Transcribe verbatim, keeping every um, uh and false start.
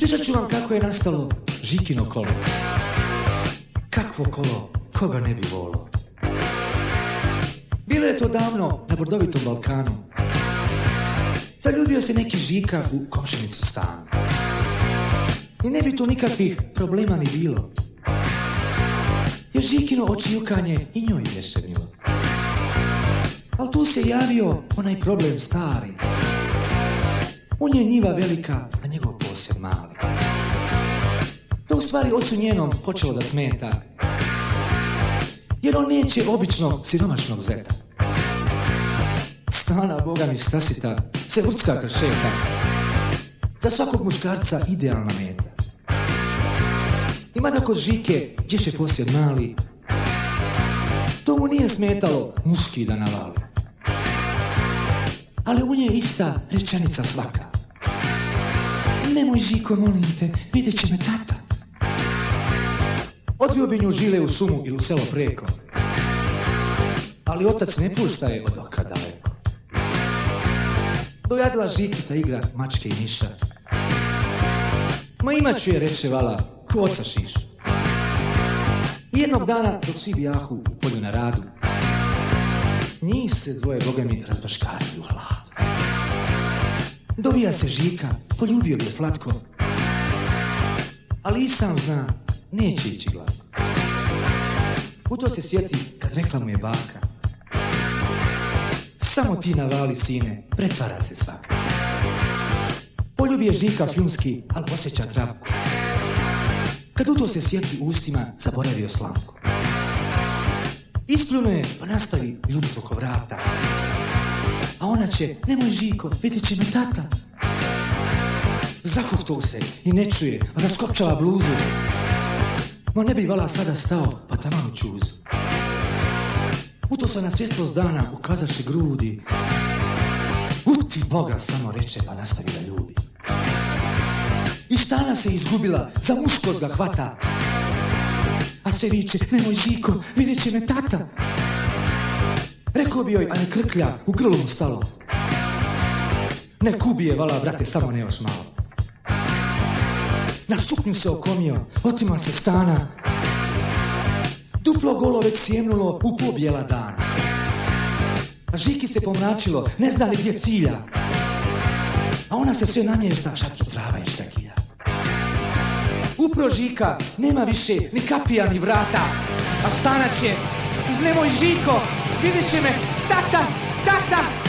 Ispričat ću vam kako je nastalo Žikino kolo. Kakvo kolo, koga ne bi volio. Bilo je to davno na brdovitom Balkanu. Zaljubio se neki Žika u komšinicu stanu. I ne bi tu nikakvih problema ni bilo, jer Žikino očijukanje i njoj vješenilo. Al tu se javio onaj problem stari. U nje njiva velika, a njegov posjed mali. To u stvari ocu njenom počelo da smeta, jer on neće običnog siromašnog zeta. Stana, boga mi stasita, se vrcka kad šeta. Za svakog muškarca idealna meta. Ima da kod Žike, gdje će posjed mali, to mu nije smetalo muški da navali. Ali u nje je ista rečenica svaka. Nemoj, Žiko, molim te, vidjet će me tata. Odvio bi nju žile u šumu ili u selo preko, ali otac ne pušta je od oka daleko. Dojadila Žikita igra mačke i miša. Ma imat ću je, reče vala, ko oca šiša. I jednog dana, dok svi bijahu u polju na radu, njih se dvoje, boga mi, razbaškari u hladu. Dovija se Žika, poljubio bi je slatko, ali i sam zna, neće ići glatko. U to se sjeti kad rekla mu je baka: samo ti navali, sine, pretvara se svaka. Poljubi je Žika filmski, ali osjeća travku. Kad u to se sjeti ustima, zaboravio slamku. Ispljunuje, pa nastavi ljubit oko vrata. A ona će: nemoj, Žiko, vidjet će me tata. Zahuhtu se i ne čuje, raskopčava bluzu. No ne bi vala sada stao, pa tamam u čuzu. U to se na svjetlost dana ukazaše grudi. U ti Boga, samo reče, pa nastavi da ljubi. I stana se izgubila, za muškost ga hvata, a se viče: nemoj, Žiko, vidjet će me tata. Rekao bi joj, a ne krklja, u grlu mu stalo. Nek ubije, vala, brate, samo ne još malo. Na suknju se okomio, otima se stana. Duplo golo već sjemnulo u pobjela dana. A Žiki se pomračilo, ne zna li gdje cilja. A ona se sve namješta, šatro trava i štekilja. Upro Žika, nema više ni kapija ni vrata. A stana će: nemoj, Žiko, vidjet će me tata, tata.